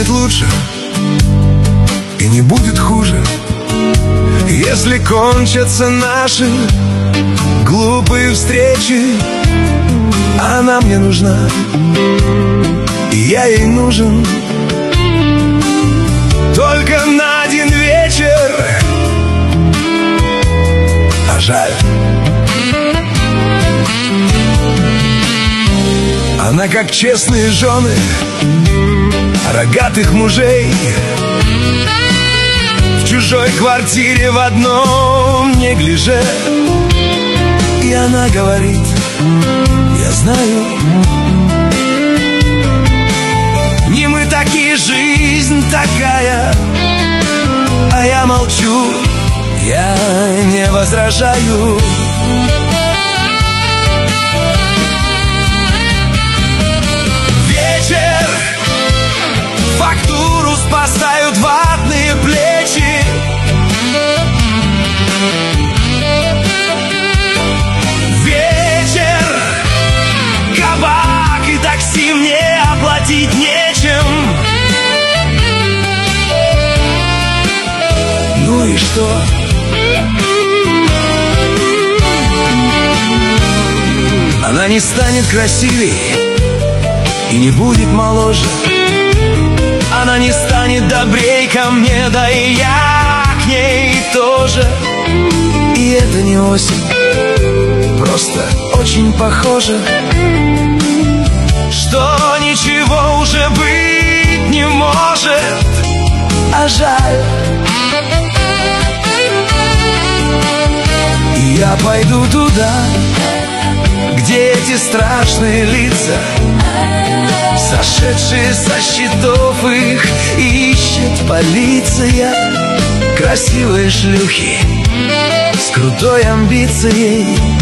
станет лучше и не будет хуже, если кончатся наши глупые встречи. Она мне нужна, и я ей нужен, только на один вечер. А жаль, она как честные жены рогатых мужей в чужой квартире в одном неглиже. И она говорит: я знаю, не мы такие, жизнь такая. А я молчу, я не возражаю. Вечер, фактуру спасают ватные плечи. Вечер, кабак и такси мне оплатить нечем. Ну и что? Она не станет красивей и не будет моложе. Она не станет добрей ко мне, да и я к ней тоже. И это не осень, просто очень похоже, что ничего уже быть не может. А жаль, и я пойду туда, где эти страшные лица, сошедшие со счетов, их ищет полиция. Красивые шлюхи с крутой амбицией,